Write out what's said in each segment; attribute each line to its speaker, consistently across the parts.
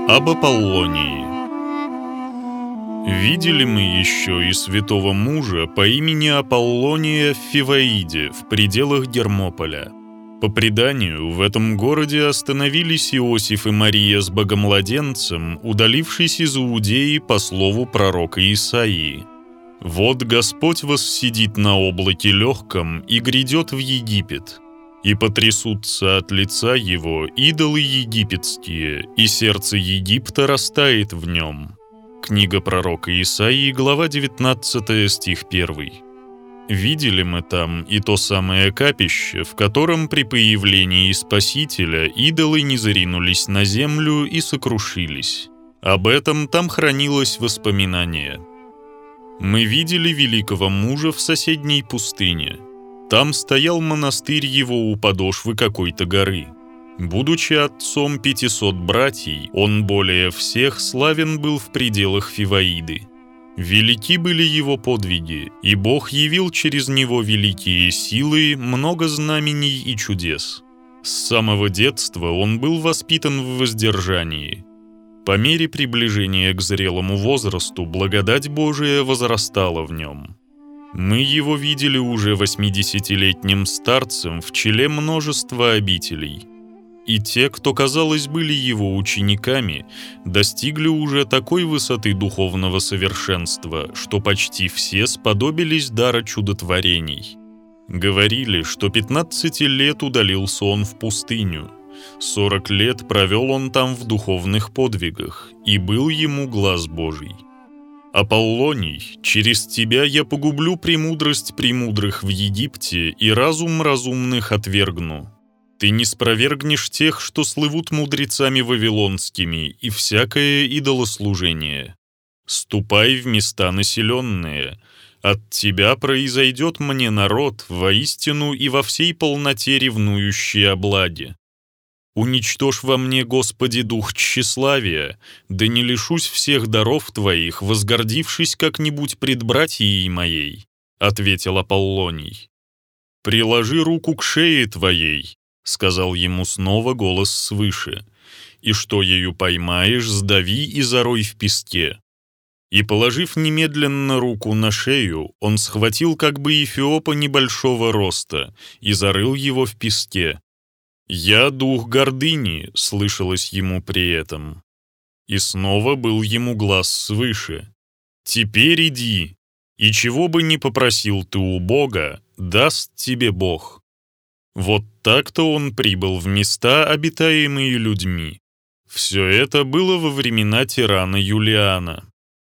Speaker 1: Об Аполлонии. Видели мы еще и святого мужа по имени Аполлония в Фиваиде, в пределах Гермополя. По преданию, в этом городе остановились Иосиф и Мария с богомладенцем, удалившись из Иудеи по слову пророка Исаии. «Вот Господь воссидит на облаке легком и грядет в Египет, и потрясутся от лица его идолы египетские, и сердце Египта растает в нем». Книга пророка Исаии, глава 19, стих 1. Видели мы там и то самое капище, в котором при появлении Спасителя идолы низринулись на землю и сокрушились. Об этом там хранилось воспоминание. Мы видели великого мужа в соседней пустыне. Там стоял монастырь его у подошвы какой-то горы. Будучи отцом 500 братьев, он более всех славен был в пределах Фиваиды. Велики были его подвиги, и Бог явил через него великие силы, много знамений и чудес. С самого детства он был воспитан в воздержании. По мере приближения к зрелому возрасту благодать Божия возрастала в нем. Мы его видели уже 80-летним старцем в челе множества обителей. И те, кто, казалось, были его учениками, достигли уже такой высоты духовного совершенства, что почти все сподобились дара чудотворений. Говорили, что 15 лет удалился он в пустыню, 40 лет провел он там в духовных подвигах, и был ему глаз Божий. «Аполлоний, через тебя я погублю премудрость премудрых в Египте и разум разумных отвергну. Ты не спровергнешь тех, что слывут мудрецами вавилонскими, и всякое идолослужение. Ступай в места населенные. От тебя произойдет мне народ, воистину и во всей полноте ревнующий о благе. Уничтожь во мне, Господи, дух тщеславия, да не лишусь всех даров Твоих, возгордившись как-нибудь пред братьей моей», — ответил Аполлоний. «Приложи руку к шее Твоей», — сказал ему снова голос свыше, «и что ею поймаешь, сдави и зарой в песке». И, положив немедленно руку на шею, он схватил как бы эфиопа небольшого роста и зарыл его в песке. «Я дух гордыни», — слышалось ему при этом. И снова был ему глас свыше. «Теперь иди, и чего бы ни попросил ты у Бога, даст тебе Бог». Вот так-то он прибыл в места, обитаемые людьми. Все это было во времена тирана Юлиана.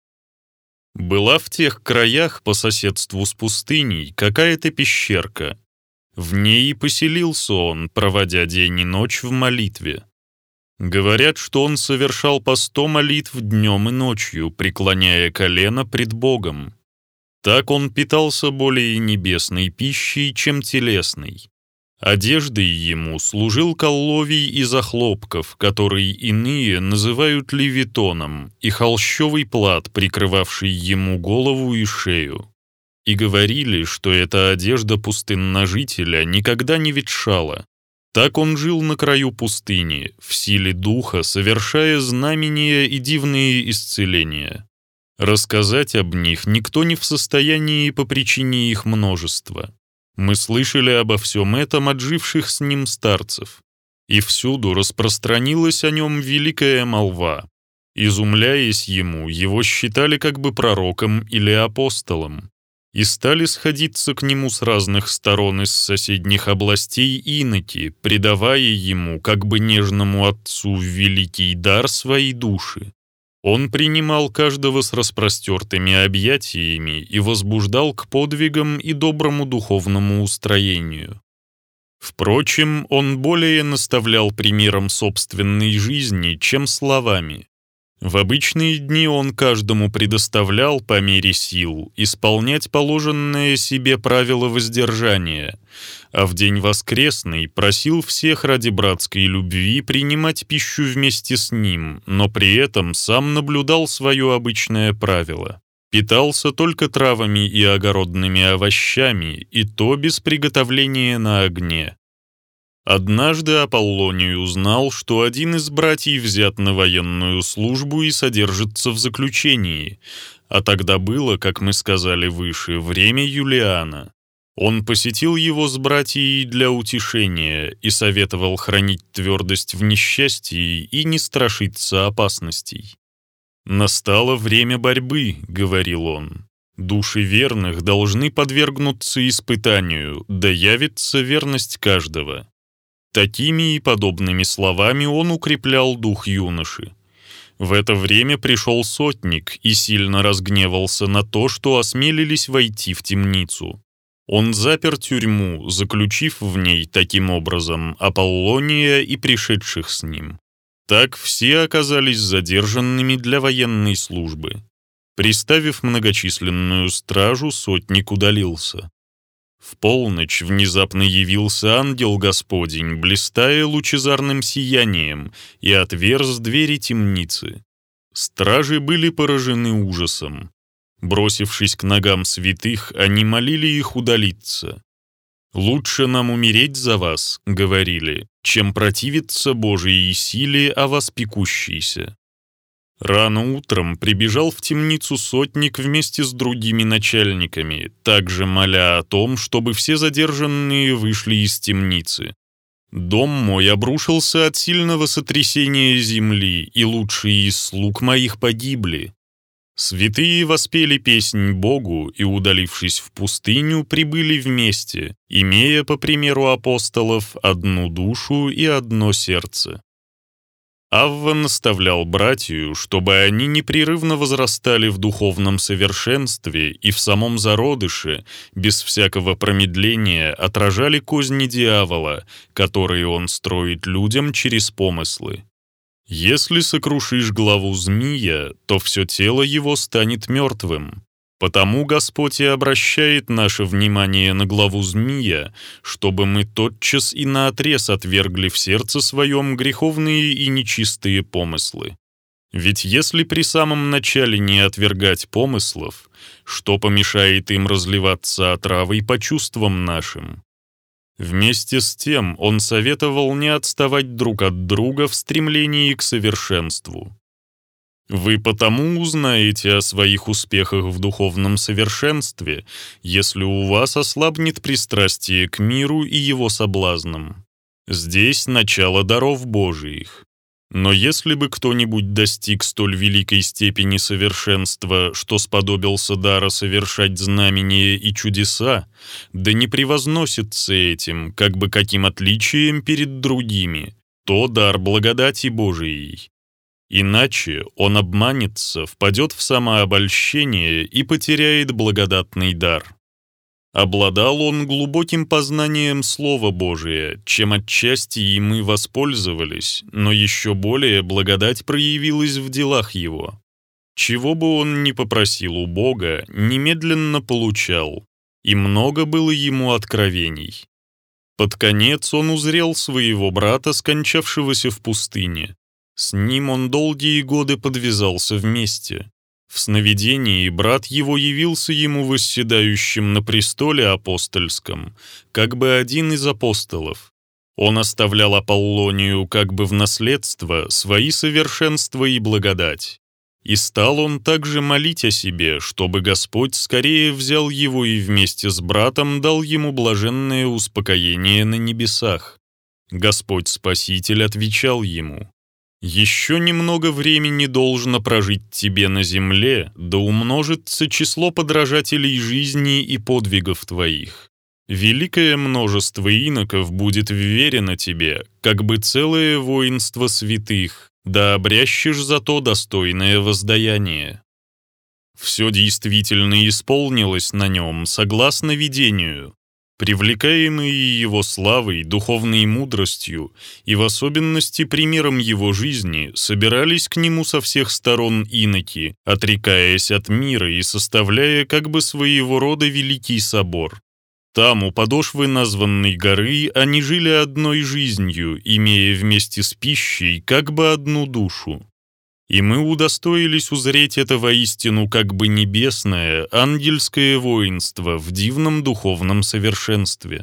Speaker 1: Была в тех краях по соседству с пустыней какая-то пещерка. В ней и поселился он, проводя день и ночь в молитве. Говорят, что он совершал по 100 молитв днем и ночью, преклоняя колено пред Богом. Так он питался более небесной пищей, чем телесной. Одеждой ему служил колловий из охлопков, который иные называют левитоном, и холщовый плат, прикрывавший ему голову и шею. И говорили, что эта одежда пустынножителя никогда не ветшала. Так он жил на краю пустыни, в силе духа, совершая знамения и дивные исцеления. Рассказать об них никто не в состоянии по причине их множества. Мы слышали обо всем этом от живших с ним старцев, и всюду распространилась о нем великая молва. Изумляясь ему, его считали как бы пророком или апостолом, и стали сходиться к нему с разных сторон из соседних областей иноки, предавая ему, как бы нежному отцу, в великий дар своей души. Он принимал каждого с распростертыми объятиями и возбуждал к подвигам и доброму духовному устроению. Впрочем, он более наставлял примером собственной жизни, чем словами. В обычные дни он каждому предоставлял по мере сил исполнять положенное себе правило воздержания, а в день воскресный просил всех ради братской любви принимать пищу вместе с ним, но при этом сам наблюдал свое обычное правило. Питался только травами и огородными овощами, и то без приготовления на огне. Однажды Аполлоний узнал, что один из братьев взят на военную службу и содержится в заключении, а тогда было, как мы сказали выше, время Юлиана. Он посетил его с братьей для утешения и советовал хранить твердость в несчастье и не страшиться опасностей. «Настало время борьбы», — говорил он. «Души верных должны подвергнуться испытанию, да явится верность каждого». Такими и подобными словами он укреплял дух юноши. В это время пришел сотник и сильно разгневался на то, что осмелились войти в темницу. Он запер тюрьму, заключив в ней таким образом Аполлония и пришедших с ним. Так все оказались задержанными для военной службы. Приставив многочисленную стражу, сотник удалился. В полночь внезапно явился ангел Господень, блистая лучезарным сиянием, и отверз двери темницы. Стражи были поражены ужасом. Бросившись к ногам святых, они молили их удалиться. «Лучше нам умереть за вас», — говорили, «чем противиться Божией силе, о вас пекущейся». Рано утром прибежал в темницу сотник вместе с другими начальниками, также моля о том, чтобы все задержанные вышли из темницы. «Дом мой обрушился от сильного сотрясения земли, и лучшие из слуг моих погибли». Святые воспели песнь Богу и, удалившись в пустыню, прибыли вместе, имея, по примеру апостолов, одну душу и одно сердце. Авва наставлял братью, чтобы они непрерывно возрастали в духовном совершенстве и в самом зародыше, без всякого промедления, отражали козни дьявола, которые он строит людям через помыслы. Если сокрушишь главу змея, то все тело его станет мертвым. Потому Господь и обращает наше внимание на главу змея, чтобы мы тотчас и наотрез отвергли в сердце своем греховные и нечистые помыслы. Ведь если при самом начале не отвергать помыслов, что помешает им разливаться отравой по чувствам нашим? Вместе с тем он советовал не отставать друг от друга в стремлении к совершенству. Вы потому узнаете о своих успехах в духовном совершенстве, если у вас ослабнет пристрастие к миру и его соблазнам. Здесь начало даров Божиих. Но если бы кто-нибудь достиг столь великой степени совершенства, что сподобился дара совершать знамения и чудеса, да не превозносится этим, как бы каким отличием перед другими, то дар благодати Божией. Иначе он обманется, впадет в самообольщение и потеряет благодатный дар. Обладал он глубоким познанием Слова Божия, чем отчасти и мы воспользовались, но еще более благодать проявилась в делах его. Чего бы он ни попросил у Бога, немедленно получал, и много было ему откровений. Под конец он узрел своего брата, скончавшегося в пустыне. С ним он долгие годы подвязался вместе. В сновидении брат его явился ему восседающим на престоле апостольском, как бы один из апостолов. Он оставлял Аполлонию как бы в наследство свои совершенства и благодать. И стал он также молить о себе, чтобы Господь скорее взял его и вместе с братом дал ему блаженное успокоение на небесах. Господь Спаситель отвечал ему: «Еще немного времени должно прожить тебе на земле, да умножится число подражателей жизни и подвигов твоих. Великое множество иноков будет вверено тебе, как бы целое воинство святых, да обрящешь зато достойное воздаяние». Все действительно исполнилось на нем согласно видению. Привлекаемые его славой, духовной мудростью и в особенности примером его жизни, собирались к нему со всех сторон иноки, отрекаясь от мира и составляя как бы своего рода великий собор. Там, у подошвы названной горы, они жили одной жизнью, имея вместе с пищей как бы одну душу. И мы удостоились узреть это воистину как бы небесное, ангельское воинство в дивном духовном совершенстве.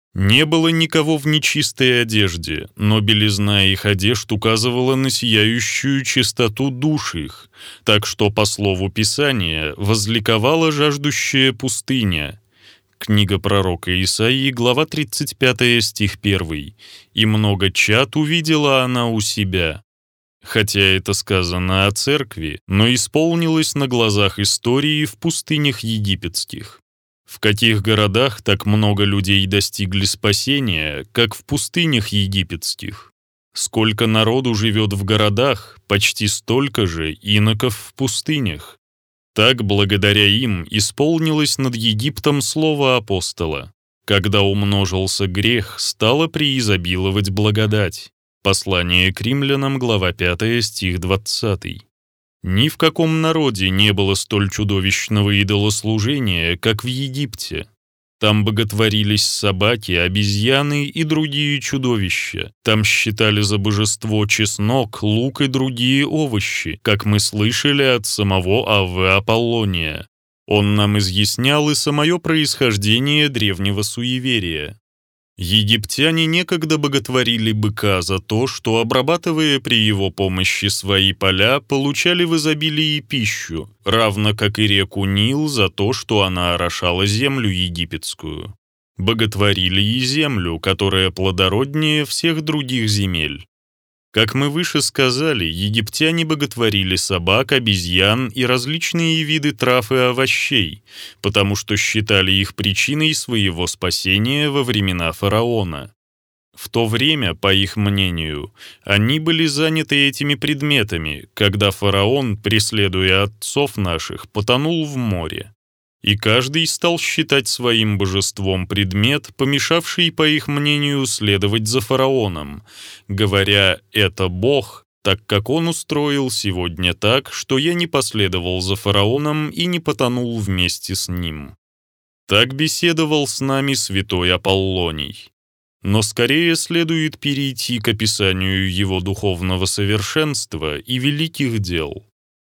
Speaker 1: Не было никого в нечистой одежде, но белизна их одежд указывала на сияющую чистоту душ их, так что, по слову Писания, возликовала жаждущая пустыня. Книга пророка Исаии, глава 35, стих 1. «И много чад увидела она у себя». Хотя это сказано о церкви, но исполнилось на глазах истории в пустынях египетских. В каких городах так много людей достигли спасения, как в пустынях египетских? Сколько народу живет в городах, почти столько же иноков в пустынях. Так, благодаря им, исполнилось над Египтом слово апостола: «Когда умножился грех, стало преизобиловать благодать». Послание к римлянам, глава 5, стих 20. Ни в каком народе не было столь чудовищного идолослужения, как в Египте. Там боготворились собаки, обезьяны и другие чудовища. Там считали за божество чеснок, лук и другие овощи, как мы слышали от самого Аввы Аполлония. Он нам изъяснял и самое происхождение древнего суеверия. Египтяне некогда боготворили быка за то, что, обрабатывая при его помощи свои поля, получали в изобилии пищу, равно как и реку Нил за то, что она орошала землю египетскую. Боготворили и землю, которая плодороднее всех других земель. Как мы выше сказали, египтяне боготворили собак, обезьян и различные виды трав и овощей, потому что считали их причиной своего спасения во времена фараона. В то время, по их мнению, они были заняты этими предметами, когда фараон, преследуя отцов наших, потонул в море. И каждый стал считать своим божеством предмет, помешавший, по их мнению, следовать за фараоном, говоря: «Это Бог, так как он устроил сегодня так, что я не последовал за фараоном и не потонул вместе с ним». Так беседовал с нами святой Аполлоний. Но скорее следует перейти к описанию его духовного совершенства и великих дел.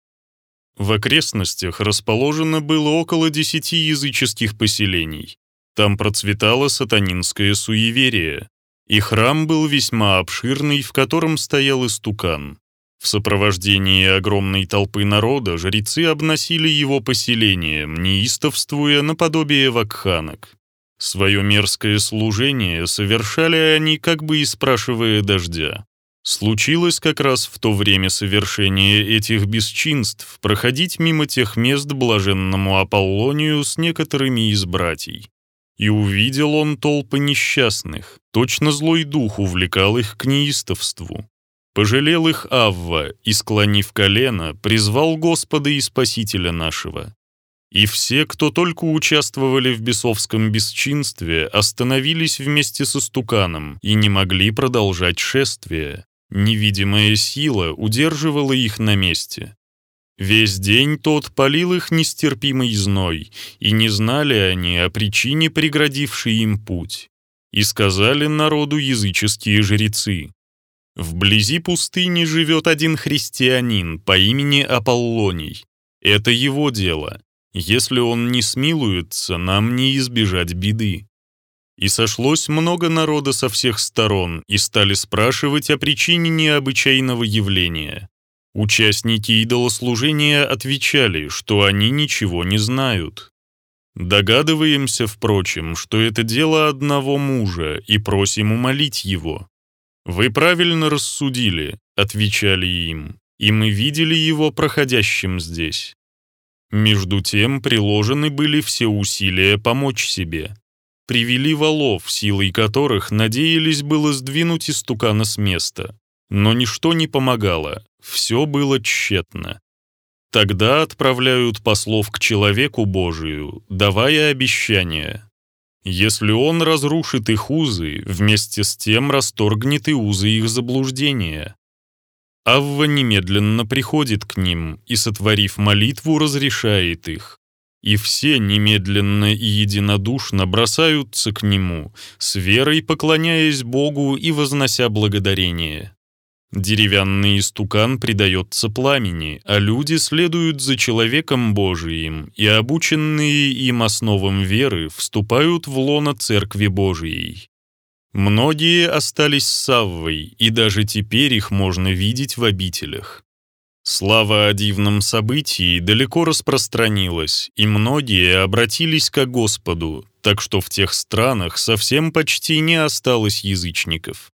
Speaker 1: В окрестностях расположено было около 10 языческих поселений. Там процветало сатанинское суеверие, и храм был весьма обширный, в котором стоял истукан. В сопровождении огромной толпы народа жрецы обносили его поселением, неистовствуя наподобие вакханок. Свое мерзкое служение совершали они, как бы и спрашивая дождя. Случилось как раз в то время совершения этих бесчинств проходить мимо тех мест блаженному Аполлонию с некоторыми из братьей. И увидел он толпы несчастных, точно злой дух увлекал их к неистовству. Пожалел их Авва и, склонив колено, призвал Господа и Спасителя нашего. И все, кто только участвовали в бесовском бесчинстве, остановились вместе со истуканом и не могли продолжать шествие. Невидимая сила удерживала их на месте. Весь день тот палил их нестерпимый зной, и не знали они о причине, преградившей им путь. И сказали народу языческие жрецы: «Вблизи пустыни живет один христианин по имени Аполлоний. Это его дело. Если он не смилуется, нам не избежать беды». И сошлось много народа со всех сторон, и стали спрашивать о причине необычайного явления. Участники идолослужения отвечали, что они ничего не знают. Догадываемся, впрочем, что это дело одного мужа, и просим умолить его. «Вы правильно рассудили», — отвечали им, «и мы видели его проходящим здесь». Между тем приложены были все усилия помочь себе. Привели волов, силой которых надеялись было сдвинуть истукана с места. Но ничто не помогало, все было тщетно. Тогда отправляют послов к человеку Божию, давая обещание. Если он разрушит их узы, вместе с тем расторгнет и узы их заблуждения. Авва немедленно приходит к ним и, сотворив молитву, разрешает их. И все немедленно и единодушно бросаются к нему, с верой поклоняясь Богу и вознося благодарение. Деревянный истукан предается пламени, а люди следуют за человеком Божиим, и обученные им основам веры вступают в лоно Церкви Божией. Многие остались с Саввой, и даже теперь их можно видеть в обителях. Слава о дивном событии далеко распространилась, и многие обратились ко Господу, так что в тех странах совсем почти не осталось язычников.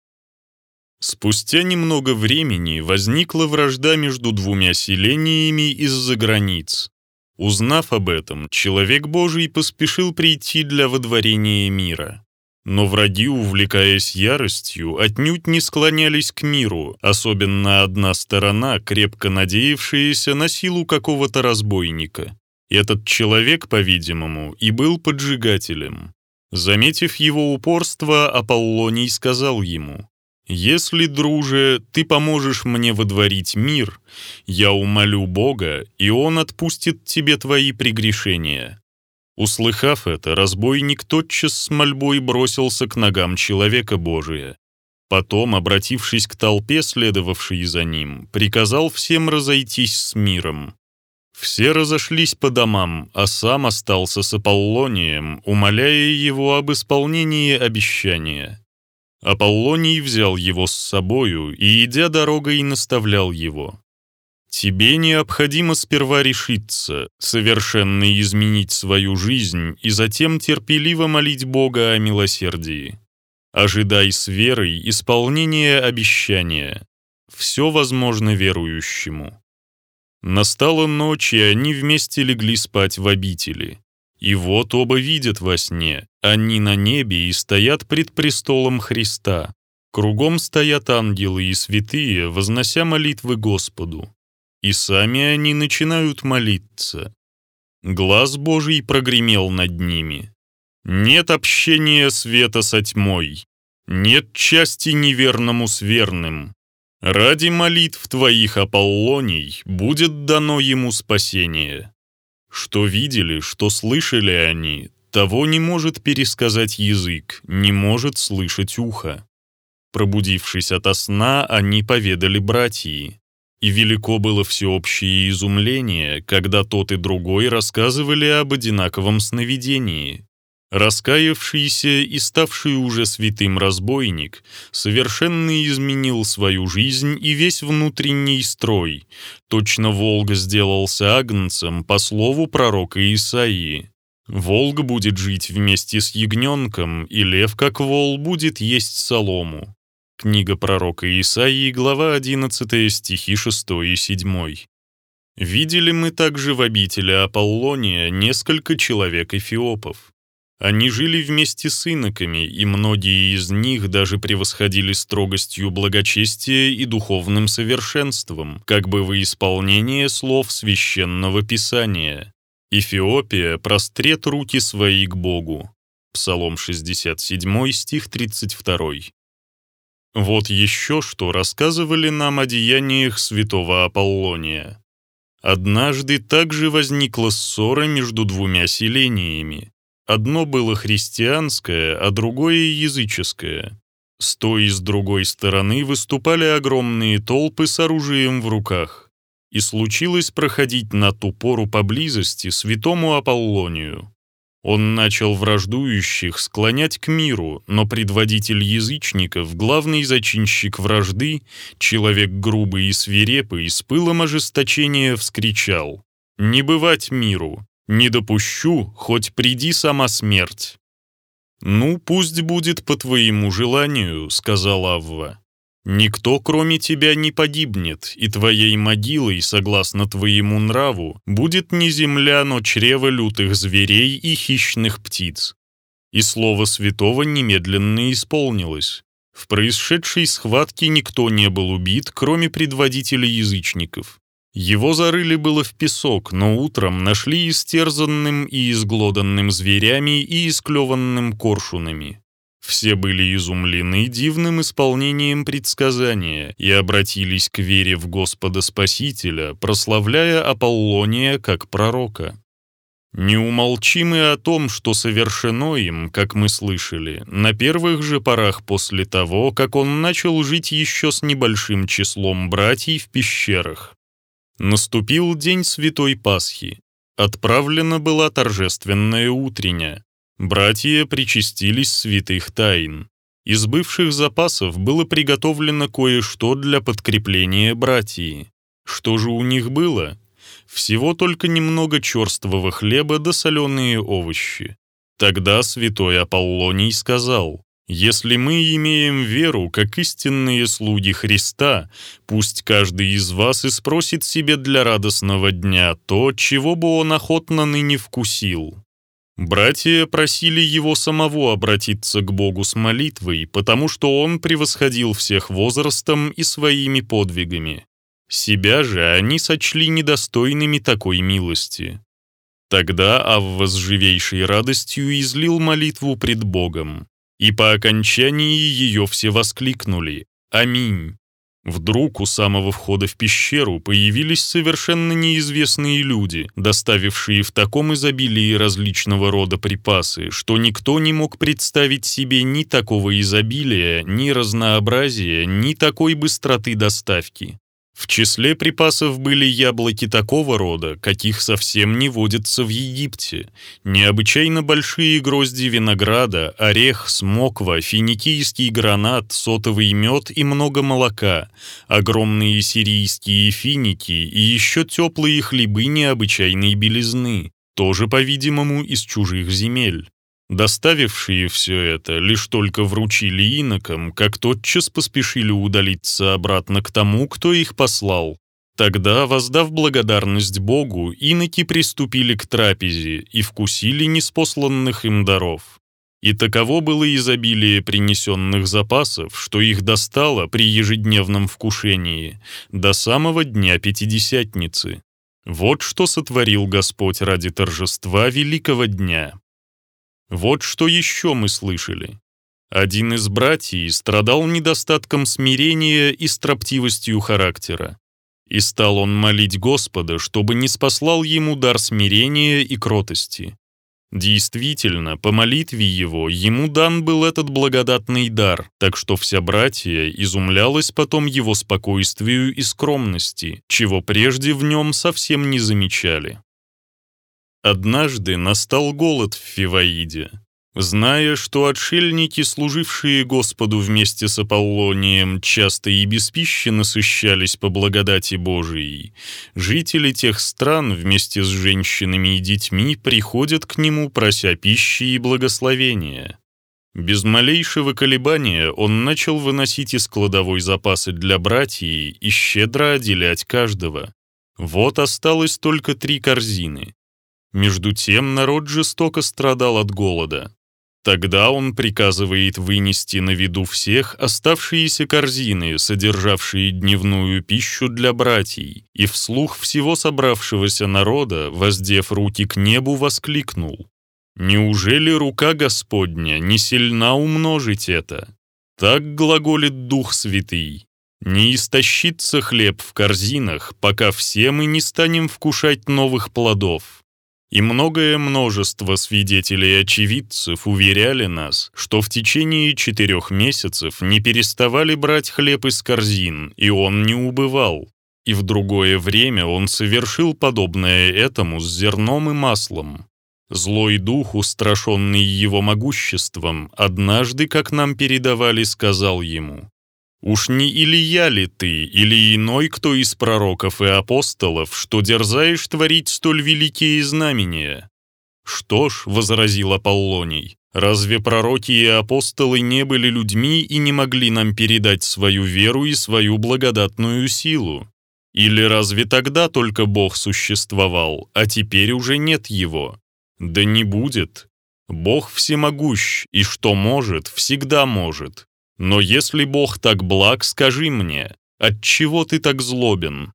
Speaker 1: Спустя немного времени возникла вражда между двумя селениями из-за границ. Узнав об этом, человек Божий поспешил прийти для водворения мира. Но враги, увлекаясь яростью, отнюдь не склонялись к миру, особенно одна сторона, крепко надеявшаяся на силу какого-то разбойника. Этот человек, по-видимому, и был поджигателем. Заметив его упорство, Аполлоний сказал ему: «Если, друже, ты поможешь мне водворить мир, я умолю Бога, и Он отпустит тебе твои прегрешения». Услыхав это, разбойник тотчас с мольбой бросился к ногам человека Божия. Потом, обратившись к толпе, следовавшей за ним, приказал всем разойтись с миром. Все разошлись по домам, а сам остался с Аполлонием, умоляя его об исполнении обещания. Аполлоний взял его с собою и, идя дорогой, наставлял его: «Тебе необходимо сперва решиться, совершенно изменить свою жизнь и затем терпеливо молить Бога о милосердии. Ожидай с верой исполнения обещания. Все возможно верующему». Настала ночь, и они вместе легли спать в обители. И вот оба видят во сне, они на небе и стоят пред престолом Христа. Кругом стоят ангелы и святые, вознося молитвы Господу. И сами они начинают молиться. Глас Божий прогремел над ними: «Нет общения света со тьмой, нет части неверному с верным. Ради молитв твоих, Аполлоний, будет дано ему спасение». Что видели, что слышали они, того не может пересказать язык, не может слышать ухо. Пробудившись ото сна, они поведали братьи. И велико было всеобщее изумление, когда тот и другой рассказывали об одинаковом сновидении. Раскаявшийся и ставший уже святым разбойник совершенно изменил свою жизнь и весь внутренний строй. Точно волк сделался агнцем по слову пророка Исаии. Волк будет жить вместе с ягненком, и лев, как вол, будет есть солому. Книга пророка Исаии, глава 11, стихи 6 и 7. Видели мы также в обители Аполлония несколько человек-эфиопов. Они жили вместе с иноками, и многие из них даже превосходили строгостью благочестия и духовным совершенством, как бы во исполнение слов Священного Писания. «Эфиопия прострет руки свои к Богу». Псалом 67, стих 32. Вот еще что рассказывали нам о деяниях святого Аполлония. Однажды также возникла ссора между двумя селениями. Одно было христианское, а другое языческое. С той и с другой стороны выступали огромные толпы с оружием в руках. И случилось проходить на ту пору поблизости святому Аполлонию. Он начал враждующих склонять к миру, но предводитель язычников, главный зачинщик вражды, человек грубый и свирепый, с пылом ожесточения вскричал: «Не бывать миру! Не допущу, хоть приди сама смерть». «Ну, пусть будет по твоему желанию», — сказал Авва. «Никто, кроме тебя, не погибнет, и твоей могилой, согласно твоему нраву, будет не земля, но чрево лютых зверей и хищных птиц». И слово святого немедленно исполнилось. В происшедшей схватке никто не был убит, кроме предводителя язычников. Его зарыли было в песок, но утром нашли истерзанным и изглоданным зверями и исклеванным коршунами. Все были изумлены дивным исполнением предсказания и обратились к вере в Господа Спасителя, прославляя Аполлония как пророка. Не умолчим и о том, что совершено им, как мы слышали, на первых же порах после того, как он начал жить еще с небольшим числом братьев в пещерах. Наступил день Святой Пасхи. Отправлена была торжественная утренняя. Братья причастились святых тайн. Из бывших запасов было приготовлено кое-что для подкрепления братьи. Что же у них было? Всего только немного черствого хлеба да соленые овощи. Тогда святой Аполлоний сказал: «Если мы имеем веру, как истинные слуги Христа, пусть каждый из вас и спросит себе для радостного дня то, чего бы он охотно ныне вкусил». Братья просили его самого обратиться к Богу с молитвой, потому что он превосходил всех возрастом и своими подвигами. Себя же они сочли недостойными такой милости. Тогда Авва с живейшей радостью излил молитву пред Богом, и по окончании ее все воскликнули: «Аминь». Вдруг у самого входа в пещеру появились совершенно неизвестные люди, доставившие в таком изобилии различного рода припасы, что никто не мог представить себе ни такого изобилия, ни разнообразия, ни такой быстроты доставки. В числе припасов были яблоки такого рода, каких совсем не водятся в Египте, необычайно большие грозди винограда, орех, смоква, финикийский гранат, сотовый мед и много молока, огромные сирийские финики и еще теплые хлебы необычайной белизны, тоже, по-видимому, из чужих земель. Доставившие все это лишь только вручили инокам, как тотчас поспешили удалиться обратно к тому, кто их послал. Тогда, воздав благодарность Богу, иноки приступили к трапезе и вкусили неспосланных им даров. И таково было изобилие принесенных запасов, что их достало при ежедневном вкушении до самого дня Пятидесятницы. Вот что сотворил Господь ради торжества великого дня. Вот что еще мы слышали. Один из братьев страдал недостатком смирения и строптивостью характера. И стал он молить Господа, чтобы не спаслал ему дар смирения и кротости. Действительно, по молитве его ему дан был этот благодатный дар, так что вся братья изумлялась потом его спокойствию и скромности, чего прежде в нем совсем не замечали. Однажды настал голод в Фиваиде. Зная, что отшельники, служившие Господу вместе с Аполлонием, часто и без пищи насыщались по благодати Божией, жители тех стран вместе с женщинами и детьми приходят к нему, прося пищи и благословения. Без малейшего колебания он начал выносить из кладовой запасы для братьев и щедро отделять каждого. Вот осталось только 3 корзины. Между тем народ жестоко страдал от голода. Тогда он приказывает вынести на виду всех оставшиеся корзины, содержавшие дневную пищу для братьев, и вслух всего собравшегося народа, воздев руки к небу, воскликнул: «Неужели рука Господня не сильна умножить это? Так глаголит Дух Святый. Не истощится хлеб в корзинах, пока все мы не станем вкушать новых плодов». И многое множество свидетелей и очевидцев уверяли нас, что в течение 4 месяцев не переставали брать хлеб из корзин, и он не убывал. И в другое время он совершил подобное этому с зерном и маслом. Злой дух, устрашенный его могуществом, однажды, как нам передавали, сказал ему: «Уж не Илия ли ты, или иной кто из пророков и апостолов, что дерзаешь творить столь великие знамения?» «Что ж», — возразил Аполлоний, «разве пророки и апостолы не были людьми и не могли нам передать свою веру и свою благодатную силу? Или разве тогда только Бог существовал, а теперь уже нет Его? Да не будет. Бог всемогущ, и что может, всегда может. Но если Бог так благ, скажи мне, отчего ты так злобен?»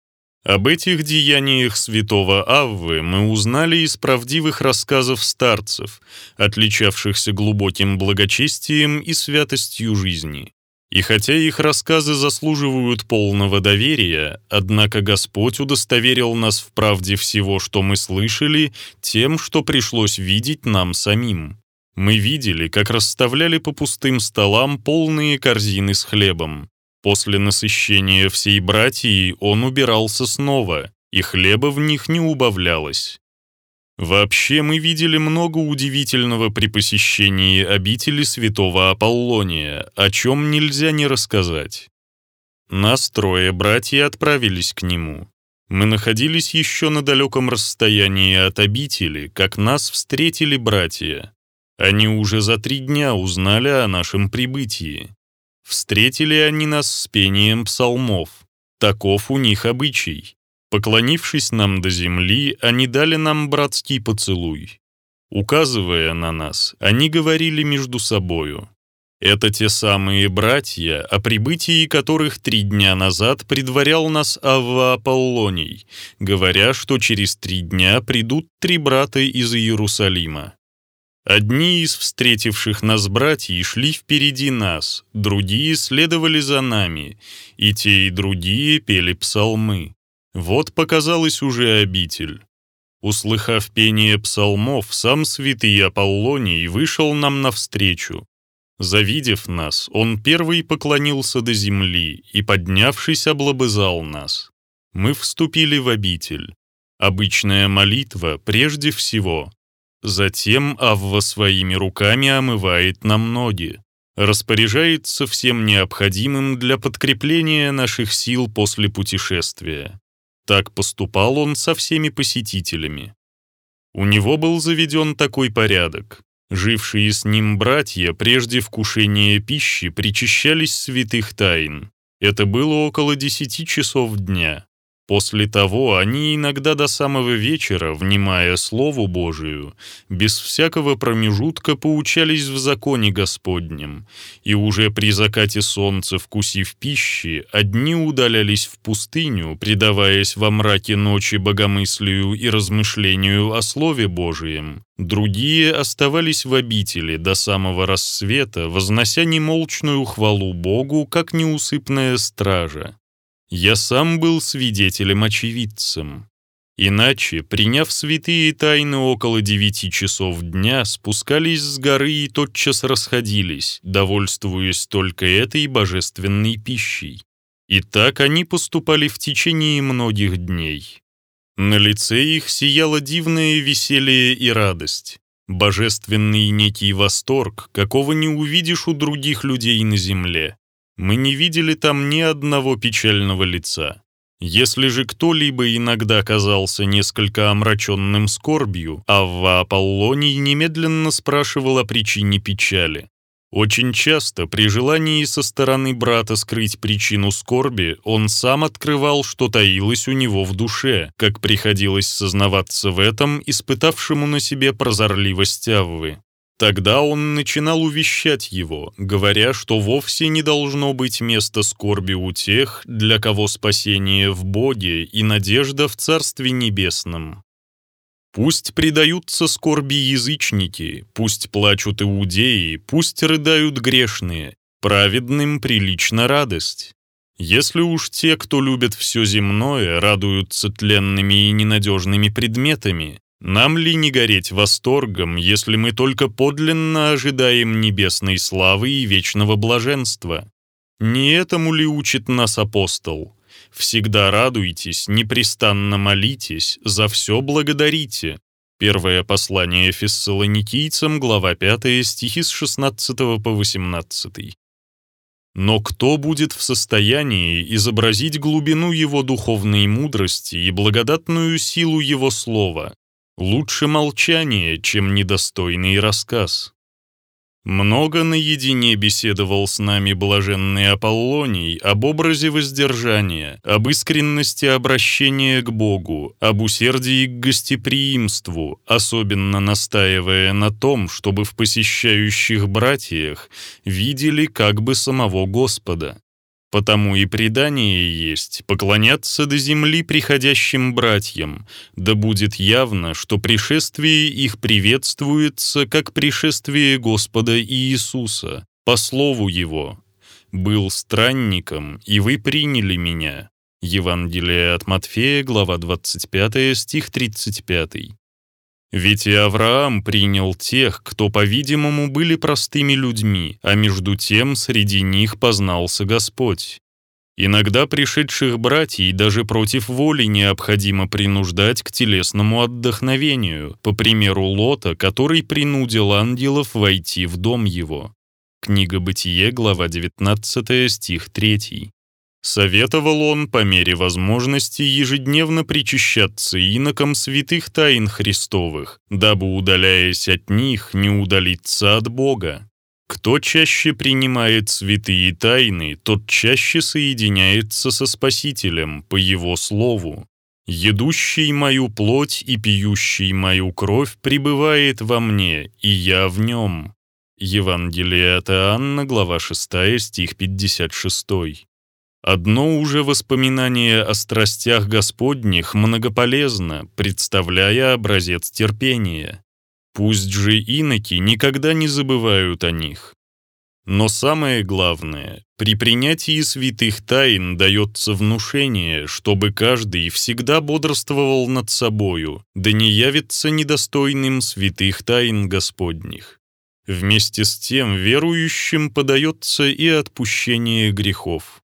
Speaker 1: Об этих деяниях святого Аввы мы узнали из правдивых рассказов старцев, отличавшихся глубоким благочестием и святостью жизни. И хотя их рассказы заслуживают полного доверия, однако Господь удостоверил нас в правде всего, что мы слышали, тем, что пришлось видеть нам самим. Мы видели, как расставляли по пустым столам полные корзины с хлебом. После насыщения всей братьей он убирался снова, и хлеба в них не убавлялось. Вообще мы видели много удивительного при посещении обители святого Аполлония, о чем нельзя не рассказать. Нас 3 братья отправились к нему. Мы находились еще на далеком расстоянии от обители, как нас встретили братья. Они уже за 3 дня узнали о нашем прибытии. Встретили они нас с пением псалмов. Таков у них обычай. Поклонившись нам до земли, они дали нам братский поцелуй. Указывая на нас, они говорили между собою: «Это те самые братья, о прибытии которых 3 дня назад предварял нас Авва Аполлоний, говоря, что через 3 дня придут 3 брата из Иерусалима». Одни из встретивших нас братьев шли впереди нас, другие следовали за нами, и те, и другие пели псалмы. Вот показалась уже обитель. Услыхав пение псалмов, сам святый Аполлоний вышел нам навстречу. Завидев нас, он первый поклонился до земли и, поднявшись, облобызал нас. Мы вступили в обитель. Обычная молитва прежде всего. Затем Авва своими руками омывает нам ноги, распоряжается всем необходимым для подкрепления наших сил после путешествия. Так поступал он со всеми посетителями. У него был заведен такой порядок. Жившие с ним братья прежде вкушения пищи причащались святых тайн. Это было около 10 часов дня. После того они иногда до самого вечера, внимая Слову Божию, без всякого промежутка поучались в законе Господнем, и уже при закате солнца, вкусив пищи, одни удалялись в пустыню, предаваясь во мраке ночи богомыслию и размышлению о Слове Божием, другие оставались в обители до самого рассвета, вознося немолчную хвалу Богу, как неусыпная стража. Я сам был свидетелем-очевидцем. Иначе, приняв святые тайны около 9 часов дня, спускались с горы и тотчас расходились, довольствуясь только этой божественной пищей. И так они поступали в течение многих дней. На лице их сияло дивное веселье и радость, божественный некий восторг, какого не увидишь у других людей на земле. Мы не видели там ни одного печального лица. Если же кто-либо иногда казался несколько омраченным скорбью, Авва Аполлоний немедленно спрашивал о причине печали. Очень часто, при желании со стороны брата скрыть причину скорби, он сам открывал, что таилось у него в душе, как приходилось сознаваться в этом испытавшему на себе прозорливость Аввы. Тогда он начинал увещать его, говоря, что вовсе не должно быть места скорби у тех, для кого спасение в Боге и надежда в Царстве Небесном. Пусть предаются скорби язычники, пусть плачут иудеи, пусть рыдают грешные, праведным прилична радость. Если уж те, кто любит все земное, радуются тленными и ненадежными предметами, нам ли не гореть восторгом, если мы только подлинно ожидаем небесной славы и вечного блаженства? Не этому ли учит нас апостол? Всегда радуйтесь, непрестанно молитесь, за все благодарите. Первое послание Фессалоникийцам, глава 5, стихи с 16 по 18. Но кто будет в состоянии изобразить глубину его духовной мудрости и благодатную силу его слова? Лучше молчание, чем недостойный рассказ. Много наедине беседовал с нами блаженный Аполлоний об образе воздержания, об искренности обращения к Богу, об усердии к гостеприимству, особенно настаивая на том, чтобы в посещающих братьях видели как бы самого Господа. Потому и предание есть поклоняться до земли приходящим братьям, да будет явно, что пришествие их приветствуется, как пришествие Господа Иисуса, по слову Его. «Был странником, и вы приняли меня». Евангелие от Матфея, глава 25, стих 35. Ведь и Авраам принял тех, кто, по-видимому, были простыми людьми, а между тем среди них познался Господь. Иногда пришедших братьев даже против воли необходимо принуждать к телесному отдохновению, по примеру Лота, который принудил ангелов войти в дом его. Книга Бытие, глава 19, стих 3. Советовал он по мере возможности ежедневно причащаться инокам святых тайн Христовых, дабы, удаляясь от них, не удалиться от Бога. Кто чаще принимает святые тайны, тот чаще соединяется со Спасителем по Его слову. «Едущий мою плоть и пьющий мою кровь пребывает во мне, и я в нем». Евангелие от Иоанна, глава 6, стих 56. Одно уже воспоминание о страстях Господних многополезно, представляя образец терпения. Пусть же иноки никогда не забывают о них. Но самое главное, при принятии святых тайн дается внушение, чтобы каждый всегда бодрствовал над собою, да не явится недостойным святых тайн Господних. Вместе с тем верующим подается и отпущение грехов.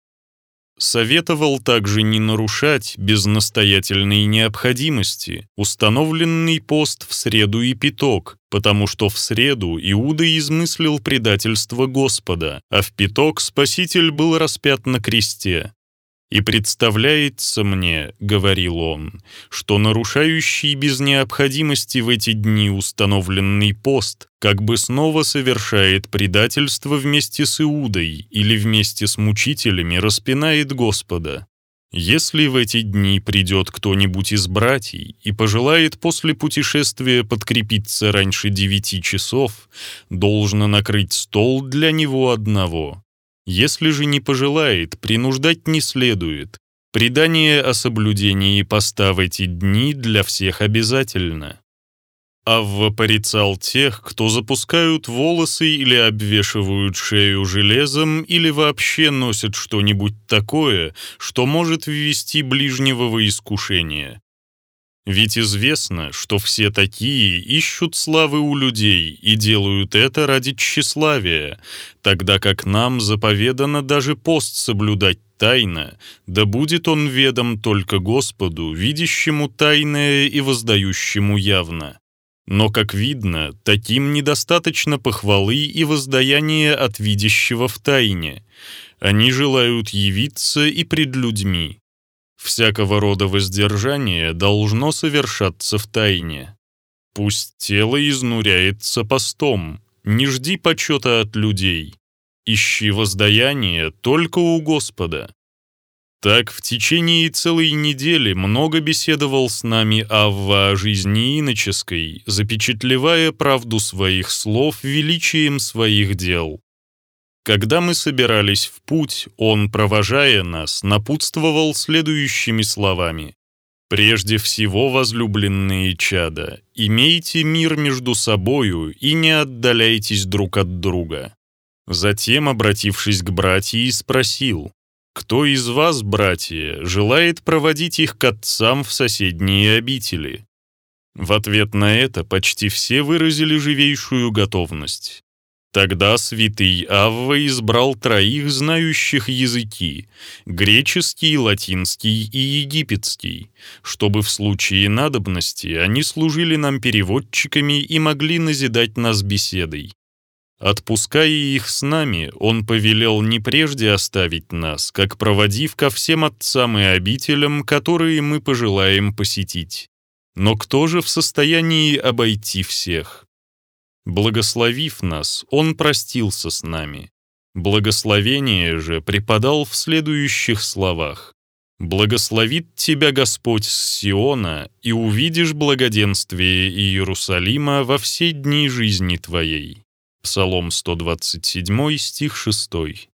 Speaker 1: Советовал также не нарушать без настоятельной необходимости установленный пост в среду и пяток, потому что в среду Иуда измыслил предательство Господа, а в пяток Спаситель был распят на кресте. «И представляется мне, — говорил он, — что нарушающий без необходимости в эти дни установленный пост как бы снова совершает предательство вместе с Иудой или вместе с мучителями распинает Господа. Если в эти дни придет кто-нибудь из братьев и пожелает после путешествия подкрепиться раньше 9 часов, должно накрыть стол для него одного. Если же не пожелает, принуждать не следует. Предание о соблюдении поста в эти дни для всех обязательно». Авва порицал тех, кто запускают волосы или обвешивают шею железом или вообще носят что-нибудь такое, что может ввести ближнего во искушение. Ведь известно, что все такие ищут славы у людей и делают это ради тщеславия, тогда как нам заповедано даже пост соблюдать тайно, да будет он ведом только Господу, видящему тайное и воздающему явно. Но, как видно, таким недостаточно похвалы и воздаяния от видящего в тайне. Они желают явиться и пред людьми. Всякого рода воздержание должно совершаться в тайне. Пусть тело изнуряется постом, не жди почета от людей. Ищи воздаяние только у Господа. Так в течение целой недели много беседовал с нами Авва о жизни иноческой, запечатлевая правду своих слов величием своих дел. Когда мы собирались в путь, он, провожая нас, напутствовал следующими словами: «Прежде всего, возлюбленные чада, имейте мир между собою и не отдаляйтесь друг от друга». Затем, обратившись к братьям, спросил: «Кто из вас, братья, желает проводить их к отцам в соседние обители?» В ответ на это почти все выразили живейшую готовность. Тогда святый Авва избрал 3 знающих языки — греческий, латинский и египетский, чтобы в случае надобности они служили нам переводчиками и могли назидать нас беседой. Отпуская их с нами, он повелел не прежде оставить нас, как проводив ко всем отцам и обителям, которые мы пожелаем посетить. Но кто же в состоянии обойти всех? Благословив нас, он простился с нами. Благословение же преподал в следующих словах: «Благословит тебя Господь с Сиона, и увидишь благоденствие Иерусалима во все дни жизни твоей». Псалом 127, стих 6.